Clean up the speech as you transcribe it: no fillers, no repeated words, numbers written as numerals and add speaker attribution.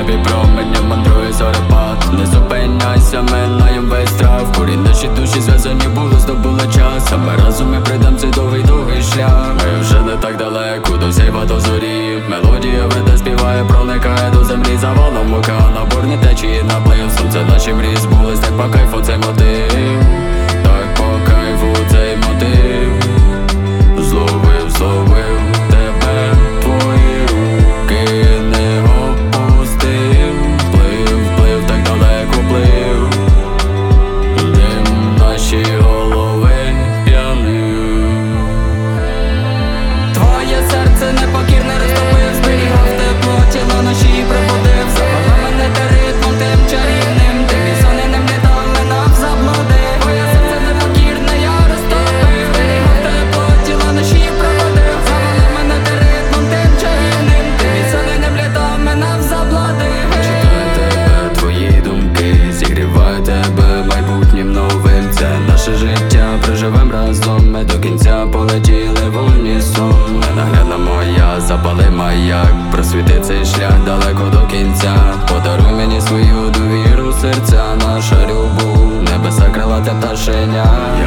Speaker 1: небі променем мандрує зорепад. Не зупиняйся, минаєм весь страх. Курі наші душі зв'язані були, здобули час. А ми разом і прийдем цей довгий шлях. Ми вже не так далеко, до сяйва до зорі. Мелодія веде, співає, проникає до землі. Завалом океана, бурні течії наплив. Сонце наші мрії збулись, так по кайфу цей мотив. Так по кайфу цей мотив. Зловив тебе, твої руки не опустив. Плив, так далеко плив. Дим наші голови п'янив. Твоє серце непокірне розтопив, зберігав тепло, тіло ночі пробудив. Завела мене та ритмом тим чарівним. Ти мій сонним літав, минав заблудив. Твоє серце непокірне я розтопив, зберігав тепло, тіло ночі пробудив. Завела мене та ритмом тим чарівним. Ти мій сонним літав, минав заблудив. Читаю тебе, твої думки, зігріваю тебе майбутнім новим. Це наше життя, проживем разом. Ми до кінця полетіли в унісон. Ненаглядна моя, запали маяк, просвіти цей шлях далеко до кінця. Подаруй мені свою довіру, серця, наша любов. Небеса крилате пташеня.